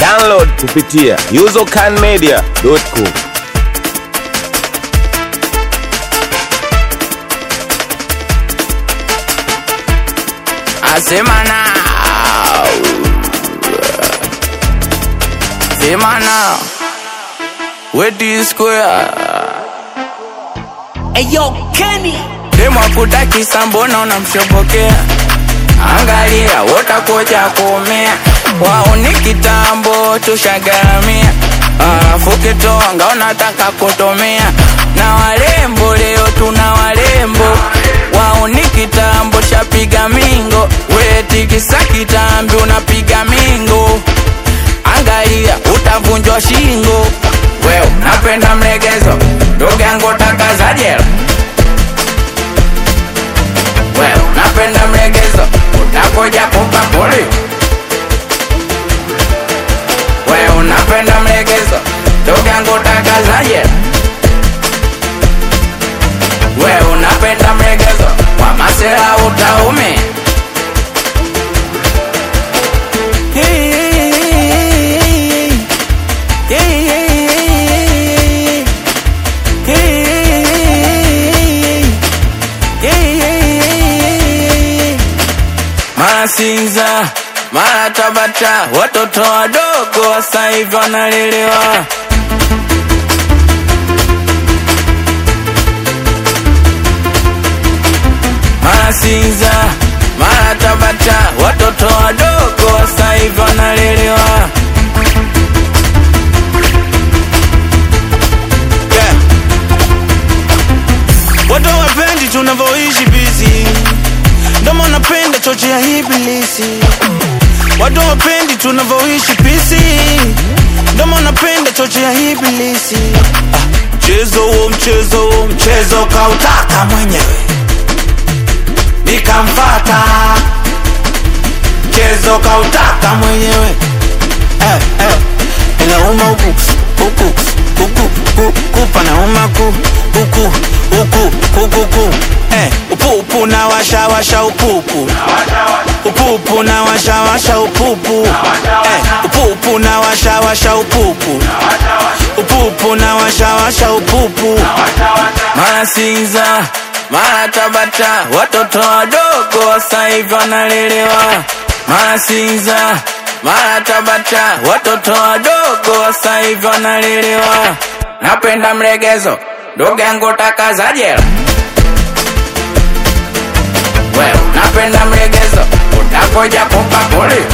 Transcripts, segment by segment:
Download kupitia usercanmedia.com. Sema now, with this square. Ayo Kenny Demo kutaki sambona unamshobokea. Angalia watakoja kuumia. Wao ni kitambo tushagaramia. Fukitoanga unataka kutomea. Na walembo leo tuna walembo. Wao ni kitambo shapiga mingo. Weti kisa kitambi unapiga mingo. Angalia utavunjwa shingo. Wewe napenda mlegezo, ndugu yangu taka za jela. Wewe napenda mlegezo, utakoja kupa poli. Wewe napenda mlegezo, ndugu yangu taka za jela. Wewe napenda mlegezo, kwa masela utaume. Sinza, mara Tabata, watoto wadogo sasa hivi wanalelewa. Mara Sinza, mara Tabata, watoto wadogo sasa hivi wanalelewa. Yeah. Watu wapendi tunavyoishi busy. Ndomo napenda choche ya ibilisi. Watu wapendi tunavyoishi pisi. Ndomo napenda choche ya ibilisi. Mchezo kautaka mwenyewe nikamfata. Mchezo kautaka mwenyewe. Inauma huku panauma huku. Upupu na washa upupu. Upupu na washa upupu. Upupu na washa upupu. Upupu na washa upupu. Mara Sinza, mara Tabata, watoto wadogo sasa hivi wanalelewa. Mara Sinza, mara Tabata, watoto wadogo sasa hivi wanalelewa. Napenda mlegezo, ndugu yangu taka za jela. Wewe napenda mlegezo, utakoja kupa poli.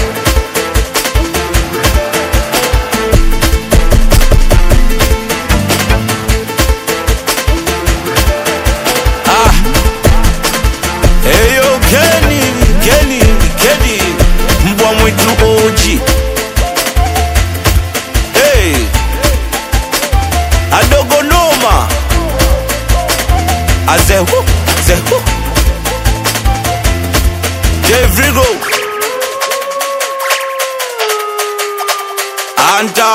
Eyo Kenny mbwa mwitu oji. Hey adogo noma. Azehu Devrigo Anta.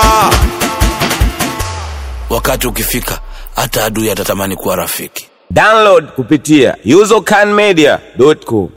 Wakati ukifika hata adui atatamani kuwa rafiki. Download kupitia usercanmedia.com.